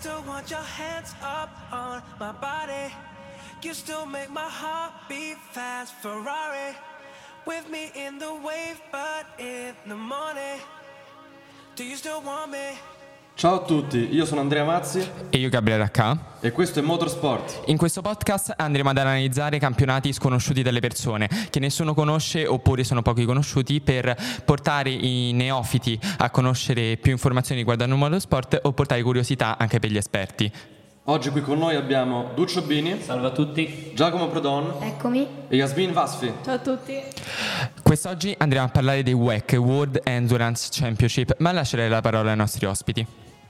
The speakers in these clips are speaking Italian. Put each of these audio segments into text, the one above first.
still want your hands up on my body. You still make my heart beat fast. Ferrari, with me in the wave, but in the morning. Do you still want me? Ciao a tutti, io sono Andrea Mazzi e io Gabriele Racca. E questo è Motorsport. In questo podcast andremo ad analizzare campionati sconosciuti dalle persone che nessuno conosce oppure sono pochi conosciuti, per portare i neofiti a conoscere più informazioni riguardando il motorsport o portare curiosità anche per gli esperti. Oggi qui con noi abbiamo Duccio Bini. Salve a tutti. Giacomo Prodon. Eccomi. E Yasmin Vasfi. Ciao a tutti. Quest'oggi andremo a parlare dei WEC, World Endurance Championship, ma lascerei la parola ai nostri ospiti.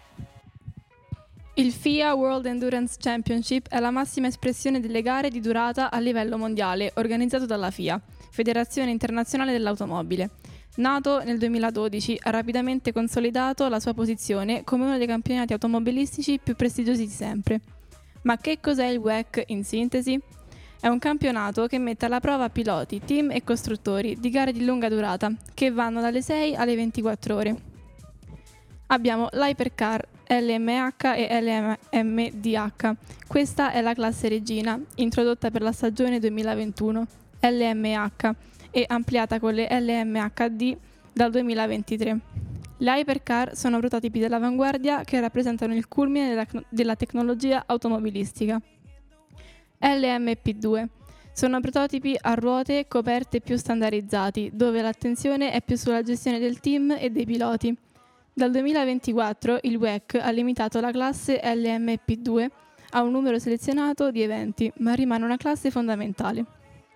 Il FIA World Endurance Championship è la massima espressione delle gare di durata a livello mondiale, organizzato dalla FIA, Federazione Internazionale dell'Automobile. Nato nel 2012, ha rapidamente consolidato la sua posizione come uno dei campionati automobilistici più prestigiosi di sempre. Ma che cos'è il WEC in sintesi? È un campionato che mette alla prova piloti, team e costruttori di gare di lunga durata, che vanno dalle 6 alle 24 ore. Abbiamo l'Hypercar, LMH e LMDH. Questa è la classe regina, introdotta per la stagione 2021, LMH, e ampliata con le LMHD dal 2023. Le Hypercar sono prototipi dell'avanguardia che rappresentano il culmine della tecnologia automobilistica. LMP2 sono prototipi a ruote coperte più standardizzati, dove l'attenzione è più sulla gestione del team e dei piloti. Dal 2024 il WEC ha limitato la classe LMP2 a un numero selezionato di eventi, ma rimane una classe fondamentale.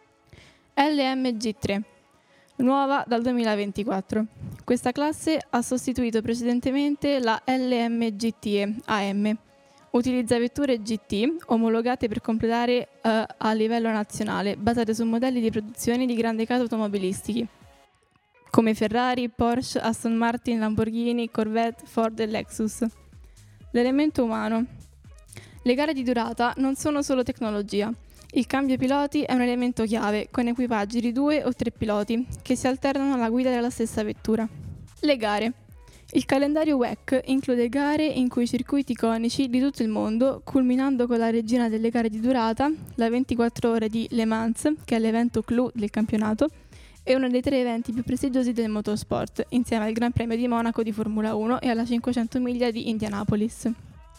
LMG3, nuova dal 2024. Questa classe ha sostituito precedentemente la LMGTE AM. Utilizza vetture GT omologate per completare a livello nazionale, basate su modelli di produzione di grandi case automobilistiche, come Ferrari, Porsche, Aston Martin, Lamborghini, Corvette, Ford e Lexus. L'elemento umano. Le gare di durata non sono solo tecnologia. Il cambio piloti è un elemento chiave, con equipaggi di 2 o 3 piloti che si alternano alla guida della stessa vettura. Le gare. Il calendario WEC include gare in cui circuiti iconici di tutto il mondo, culminando con la regina delle gare di durata, la 24 ore di Le Mans, che è l'evento clou del campionato, è uno dei 3 eventi più prestigiosi del motorsport, insieme al Gran Premio di Monaco di Formula 1 e alla 500 miglia di Indianapolis.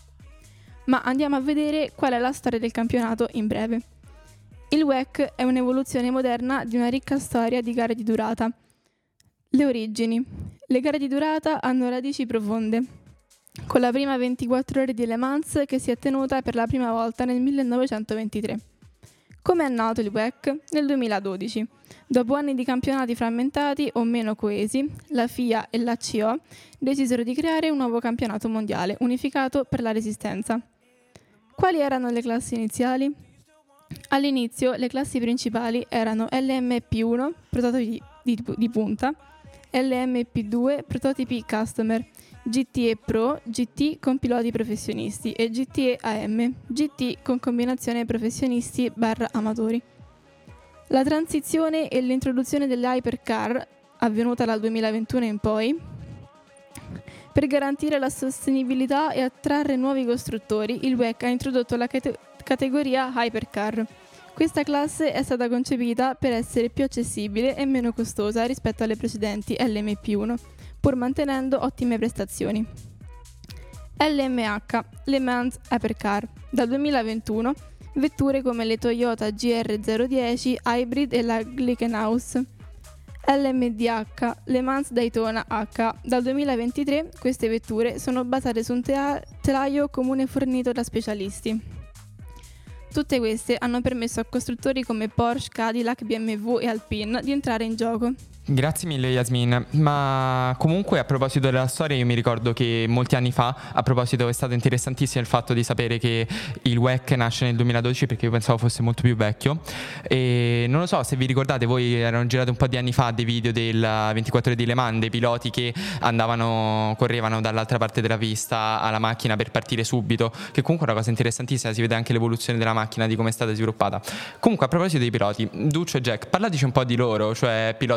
Ma andiamo a vedere qual è la storia del campionato in breve. Il WEC è un'evoluzione moderna di una ricca storia di gare di durata. Le origini. Le gare di durata hanno radici profonde, con la prima 24 ore di Le Mans che si è tenuta per la prima volta nel 1923. Come è nato il WEC? Nel 2012. Dopo anni di campionati frammentati o meno coesi, la FIA e la CO decisero di creare un nuovo campionato mondiale unificato per la resistenza. Quali erano le classi iniziali? All'inizio le classi principali erano LMP1, prototipi di punta, LMP2, prototipi customer, GTE Pro, GT con piloti professionisti e GTE AM, GT con combinazione professionisti/amatori. La transizione e l'introduzione delle Hypercar, avvenuta dal 2021 in poi, per garantire la sostenibilità e attrarre nuovi costruttori, il WEC ha introdotto la categoria Hypercar. Questa classe è stata concepita per essere più accessibile e meno costosa rispetto alle precedenti LMP1, pur mantenendo ottime prestazioni. LMH, Le Mans Hypercar, dal 2021, vetture come le Toyota GR010 Hybrid e la Glickenhaus. LMDH, Le Mans Daytona H, dal 2023 queste vetture sono basate su un telaio comune fornito da specialisti. Tutte queste hanno permesso a costruttori come Porsche, Cadillac, BMW e Alpine di entrare in gioco. Grazie mille Yasmin, ma comunque a proposito della storia io mi ricordo che molti anni fa, a proposito, è stato interessantissimo il fatto di sapere che il WEC nasce nel 2012, perché io pensavo fosse molto più vecchio, e non lo so se vi ricordate, voi erano girati un po' di anni fa dei video del 24 ore di Le Mans, dei piloti che correvano dall'altra parte della pista alla macchina per partire subito, che comunque è una cosa interessantissima, si vede anche l'evoluzione della macchina, di come è stata sviluppata. Comunque a proposito dei piloti, Duccio e Jack, parlateci un po' di loro, cioè piloti più famosi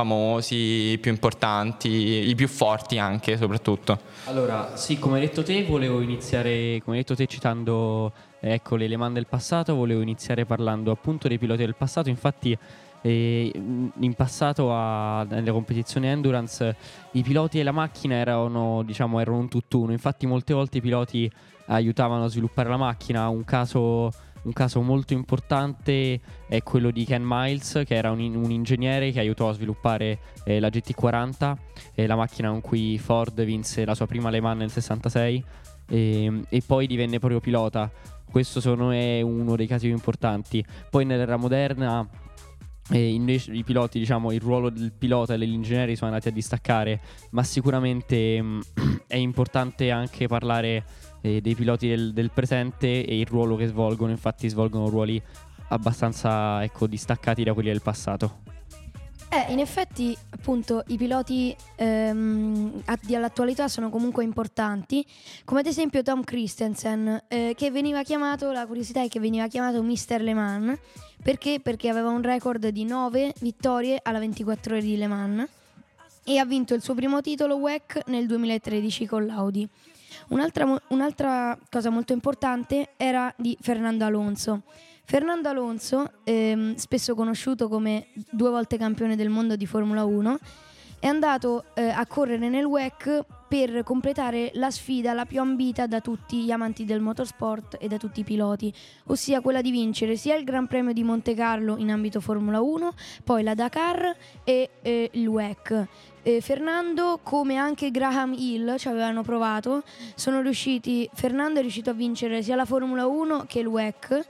famosi, i più importanti, i più forti anche soprattutto. Allora, sì, come hai detto te, volevo iniziare, come hai detto te, citando ecco, le Le Mans del passato, volevo iniziare parlando appunto dei piloti del passato. Infatti in passato nelle competizioni endurance i piloti e la macchina erano un tutt'uno. Infatti molte volte i piloti aiutavano a sviluppare la macchina. Un caso molto importante è quello di Ken Miles, che era un ingegnere che aiutò a sviluppare la GT40, la macchina con cui Ford vinse la sua prima Le Mans nel 66, e poi divenne proprio pilota. Questo secondo me è uno dei casi più importanti. Poi nell'era moderna invece i piloti, il ruolo del pilota e dell'ingegnere sono andati a distaccare, ma sicuramente è importante anche parlare dei piloti del presente e il ruolo che svolgono. Infatti svolgono ruoli abbastanza distaccati da quelli del passato. In effetti appunto i piloti all'attualità sono comunque importanti, come ad esempio Tom Christensen, che veniva chiamato, la curiosità è che veniva chiamato Mr. Le Mans. Perché aveva un record di 9 vittorie alla 24 ore di Le Mans e ha vinto il suo primo titolo WEC nel 2013 con l'Audi. Un'altra cosa molto importante era di Fernando Alonso. Fernando Alonso, spesso conosciuto come 2 volte campione del mondo di Formula 1, è andato a correre nel WEC per completare la sfida la più ambita da tutti gli amanti del motorsport e da tutti i piloti, ossia quella di vincere sia il Gran Premio di Monte Carlo in ambito Formula 1, poi la Dakar e il WEC. Fernando, come anche Graham Hill ci avevano provato, Fernando è riuscito a vincere sia la Formula 1 che il WEC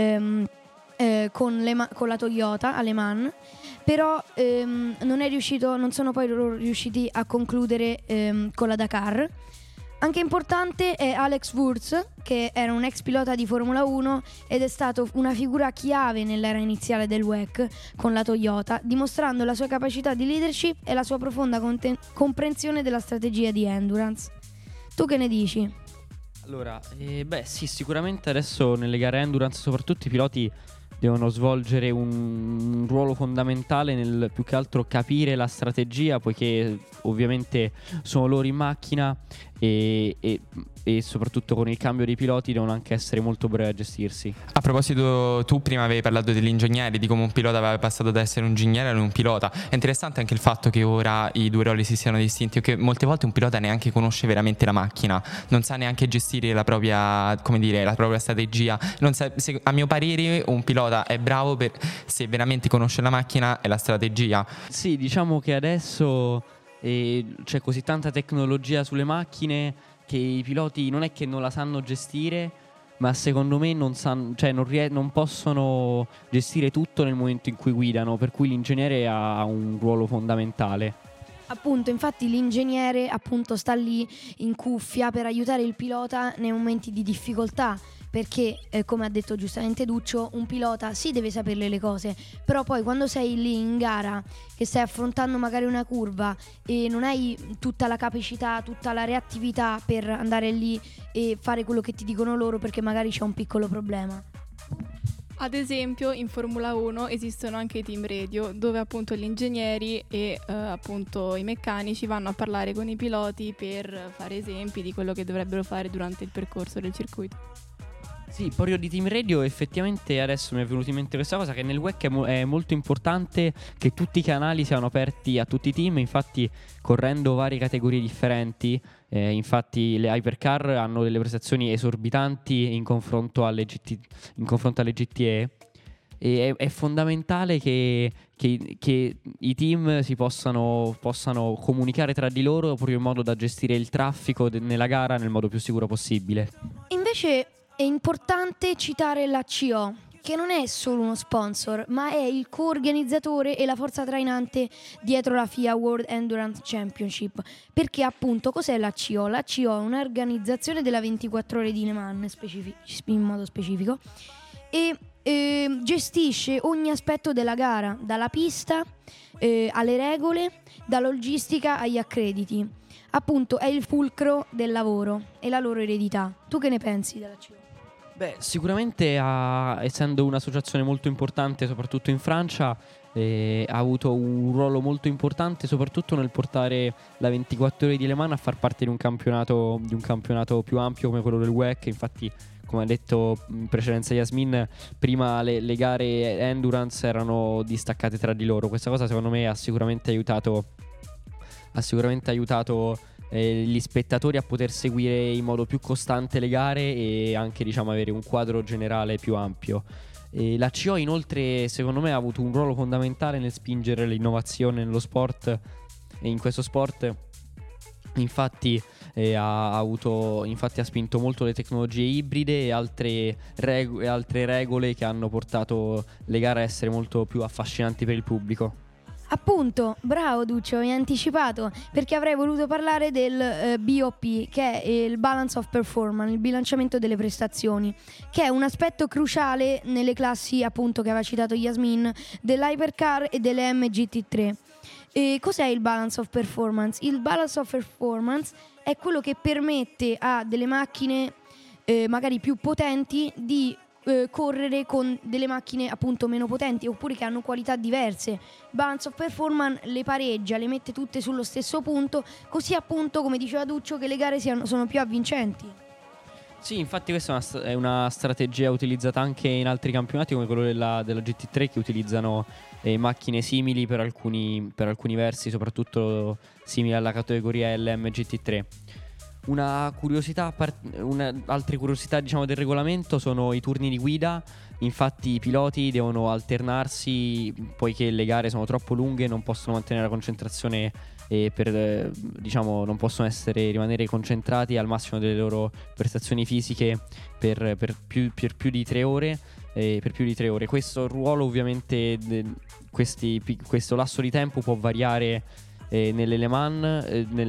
con la Toyota a Le Mans, però non sono poi riusciti a concludere con la Dakar. Anche importante è Alex Wurz, che era un ex pilota di Formula 1 ed è stato una figura chiave nell'era iniziale del WEC con la Toyota, dimostrando la sua capacità di leadership e la sua profonda comprensione della strategia di endurance. Tu che ne dici? Allora, sì, sicuramente adesso nelle gare endurance soprattutto i piloti devono svolgere un ruolo fondamentale nel più che altro capire la strategia, poiché ovviamente sono loro in macchina e soprattutto con il cambio dei piloti devono anche essere molto bravi a gestirsi. A proposito, tu prima avevi parlato dell'ingegnere, di come un pilota aveva passato da essere un ingegnere ad un pilota. È interessante anche il fatto che ora i 2 ruoli si siano distinti, che molte volte un pilota neanche conosce veramente la macchina, non sa neanche gestire la propria strategia. Non sa, a mio parere un pilota è bravo se veramente conosce la macchina e la strategia. Sì, diciamo che adesso c'è così tanta tecnologia sulle macchine che i piloti non è che non la sanno gestire, ma secondo me non possono gestire tutto nel momento in cui guidano, per cui l'ingegnere ha un ruolo fondamentale. Appunto, infatti l'ingegnere appunto sta lì in cuffia per aiutare il pilota nei momenti di difficoltà, perché come ha detto giustamente Duccio, un pilota sì deve saperle le cose, però poi quando sei lì in gara che stai affrontando magari una curva e non hai tutta la capacità, tutta la reattività per andare lì e fare quello che ti dicono loro, perché magari c'è un piccolo problema. Ad esempio in Formula 1 esistono anche i team radio, dove appunto gli ingegneri e appunto i meccanici vanno a parlare con i piloti per fare esempi di quello che dovrebbero fare durante il percorso del circuito. Sì, proprio di team radio effettivamente adesso mi è venuto in mente questa cosa, che nel WEC è molto importante che tutti i canali siano aperti a tutti i team. Infatti correndo varie categorie differenti, infatti le hypercar hanno delle prestazioni esorbitanti in confronto alle GTE, e è fondamentale che i team si possano comunicare tra di loro proprio in modo da gestire il traffico nella gara nel modo più sicuro possibile. Invece è importante citare la CO, che non è solo uno sponsor, ma è il co-organizzatore e la forza trainante dietro la FIA World Endurance Championship. Perché appunto cos'è la CO? La CO è un'organizzazione della 24 ore di Le Mans in modo specifico e gestisce ogni aspetto della gara, dalla pista alle regole, dalla logistica agli accrediti. Appunto è il fulcro del lavoro e la loro eredità. Tu che ne pensi della CO? Beh, sicuramente essendo un'associazione molto importante, soprattutto in Francia, ha avuto un ruolo molto importante soprattutto nel portare la 24 ore di Le Mans a far parte di un campionato più ampio come quello del WEC. Infatti, come ha detto in precedenza Yasmin, prima le gare endurance erano distaccate tra di loro. Questa cosa secondo me ha sicuramente aiutato gli spettatori a poter seguire in modo più costante le gare e anche, diciamo, avere un quadro generale più ampio. E la CO inoltre secondo me ha avuto un ruolo fondamentale nel spingere l'innovazione nello sport, e in questo sport infatti ha spinto molto le tecnologie ibride e altre regole che hanno portato le gare a essere molto più affascinanti per il pubblico. Appunto, bravo Duccio, mi hai anticipato, perché avrei voluto parlare del BOP, che è il Balance of Performance, il bilanciamento delle prestazioni, che è un aspetto cruciale nelle classi, appunto, che aveva citato Yasmin, dell'Hypercar e delle MGT3. E cos'è il Balance of Performance? Il Balance of Performance è quello che permette a delle macchine magari più potenti di correre con delle macchine appunto meno potenti oppure che hanno qualità diverse. Balance of Performance le pareggia, le mette tutte sullo stesso punto, così appunto, come diceva Duccio, che le gare sono più avvincenti. Sì, infatti questa è una strategia utilizzata anche in altri campionati come quello della GT3, che utilizzano macchine simili per alcuni versi, soprattutto simili alla categoria LMGT3. Altre curiosità, diciamo, del regolamento sono i turni di guida. Infatti i piloti devono alternarsi, poiché le gare sono troppo lunghe, non possono mantenere la concentrazione non possono rimanere concentrati al massimo delle loro prestazioni fisiche per più di 3 ore. Questo ruolo, ovviamente, questo lasso di tempo può variare nelle Le Mans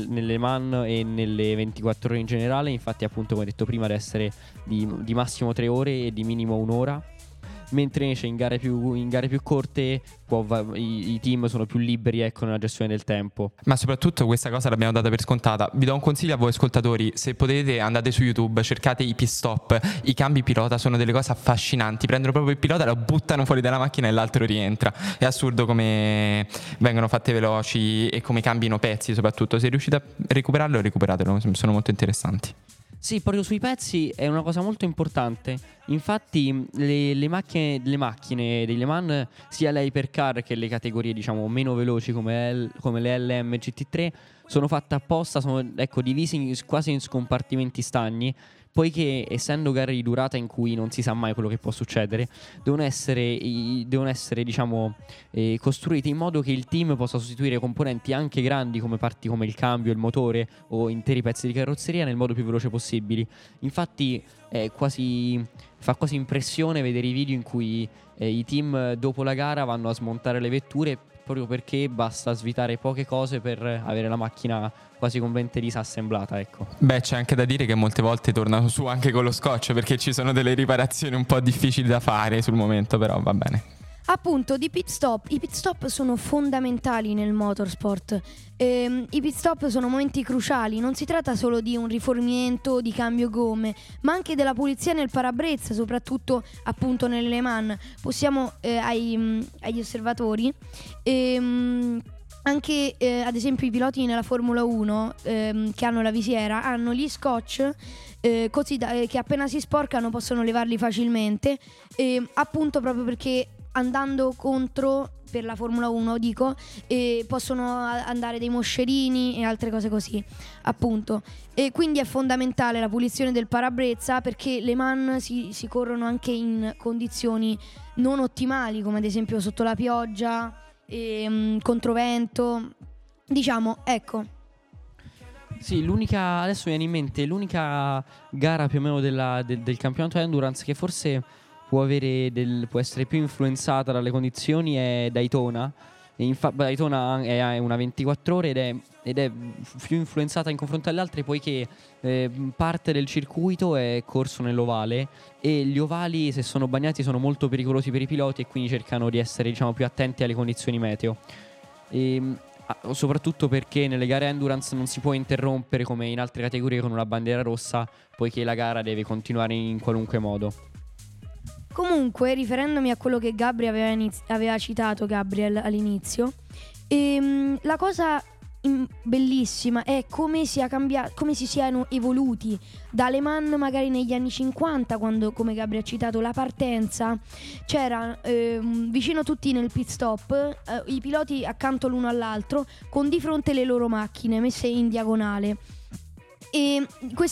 e nelle 24 ore in generale. Infatti, appunto, come detto prima, deve essere di massimo 3 ore e di minimo 1 ora. Mentre invece in gare più corte i team sono più liberi, ecco, nella gestione del tempo. Ma soprattutto questa cosa l'abbiamo data per scontata. Vi do un consiglio a voi ascoltatori: se potete andate su YouTube, cercate i pit stop, i cambi pilota, sono delle cose affascinanti. Prendono proprio il pilota, lo buttano fuori dalla macchina e l'altro rientra. È assurdo come vengono fatte veloci e come cambino pezzi. Soprattutto se riuscite a recuperarlo, recuperatelo, sono molto interessanti. Sì, proprio sui pezzi è una cosa molto importante. Infatti le macchine dei Le Mans, sia le Hypercar che le categorie, diciamo, meno veloci come le LMGT3, sono fatte apposta, sono, ecco, divisi quasi in scompartimenti stagni, poiché, essendo gare di durata in cui non si sa mai quello che può succedere, devono essere diciamo, costruiti in modo che il team possa sostituire componenti anche grandi come parti come il cambio, il motore o interi pezzi di carrozzeria nel modo più veloce possibili. Infatti fa quasi impressione vedere i video in cui i team dopo la gara vanno a smontare le vetture, proprio perché basta svitare poche cose per avere la macchina quasi completamente disassemblata, ecco. Beh, c'è anche da dire che molte volte tornano su anche con lo scotch, perché ci sono delle riparazioni un po' difficili da fare sul momento, però va bene. Appunto, i pit stop sono fondamentali nel motorsport. I pit stop sono momenti cruciali, non si tratta solo di un rifornimento, di cambio gomme, ma anche della pulizia nel parabrezza, soprattutto appunto nelle Le Mans. Possiamo agli osservatori anche ad esempio i piloti nella Formula 1 che hanno la visiera hanno gli scotch così che appena si sporcano possono levarli facilmente, appunto proprio perché andando contro per la Formula 1 possono andare dei moscerini e altre cose così, appunto. E quindi è fondamentale la pulizione del parabrezza, perché Le Mans si corrono anche in condizioni non ottimali, come ad esempio sotto la pioggia, controvento, diciamo, ecco. Sì, adesso mi viene in mente l'unica gara più o meno del campionato endurance che forse può essere più influenzata dalle condizioni è Daytona. Daytona è una 24 ore ed è più influenzata in confronto alle altre, poiché parte del circuito è corso nell'ovale, e gli ovali, se sono bagnati, sono molto pericolosi per i piloti, e quindi cercano di essere, diciamo, più attenti alle condizioni meteo. Soprattutto perché nelle gare endurance non si può interrompere come in altre categorie con una bandiera rossa, poiché la gara deve continuare in qualunque modo. Comunque, riferendomi a quello che Gabriel aveva citato Gabriel all'inizio, la cosa bellissima è come sia cambiato, come si siano evoluti da Le Mans magari negli anni 50, quando, come Gabriel ha citato, la partenza c'era vicino tutti nel pit stop, i piloti accanto l'uno all'altro con di fronte le loro macchine messe in diagonale, e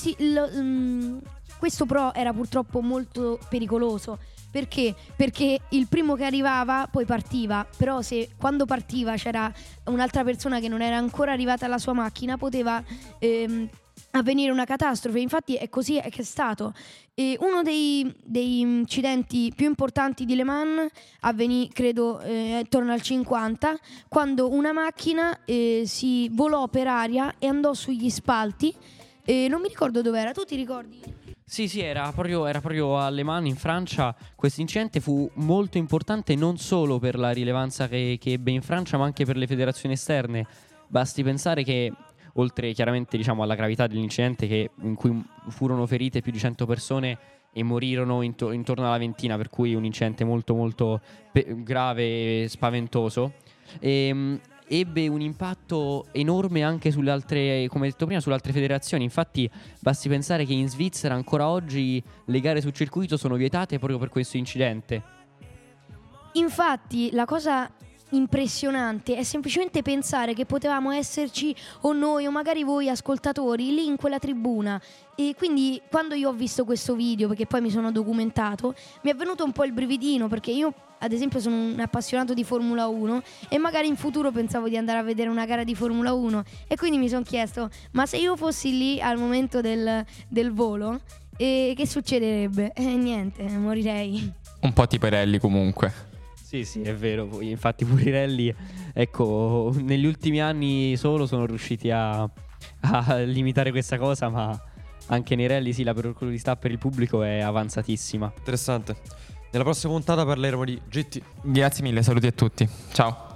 questo però era purtroppo molto pericoloso. Perché? Perché il primo che arrivava poi partiva, però se quando partiva c'era un'altra persona che non era ancora arrivata alla sua macchina, poteva avvenire una catastrofe. Infatti è così che è stato. E uno dei incidenti più importanti di Le Mans avvenì, credo, attorno al 50, quando una macchina si volò per aria e andò sugli spalti. Non mi ricordo dove era, tu ti ricordi? Sì, era proprio a Le Mans in Francia. Questo incidente fu molto importante non solo per la rilevanza che ebbe in Francia, ma anche per le federazioni esterne. Basti pensare che, oltre chiaramente alla gravità dell'incidente, in cui furono ferite più di 100 persone e morirono intorno alla ventina, per cui un incidente molto molto grave e spaventoso, ebbe un impatto enorme anche sulle altre, come detto prima, sulle altre federazioni. Infatti basti pensare che in Svizzera ancora oggi le gare sul circuito sono vietate proprio per questo incidente. Infatti la cosa impressionante è semplicemente pensare che potevamo esserci o noi o magari voi ascoltatori lì in quella tribuna. E quindi quando io ho visto questo video, perché poi mi sono documentato, mi è venuto un po' il brividino, perché io ad esempio sono un appassionato di Formula 1 e magari in futuro pensavo di andare a vedere una gara di Formula 1, e quindi mi sono chiesto: ma se io fossi lì al momento del volo, che succederebbe? Niente, morirei. Un po' tipo i rally comunque. Sì, è vero. Infatti pure i rally, ecco, negli ultimi anni solo sono riusciti a limitare questa cosa, ma anche nei rally sì, la pericolosità per il pubblico è avanzatissima. Interessante. Nella prossima puntata parleremo di GT. Grazie mille, saluti a tutti. Ciao.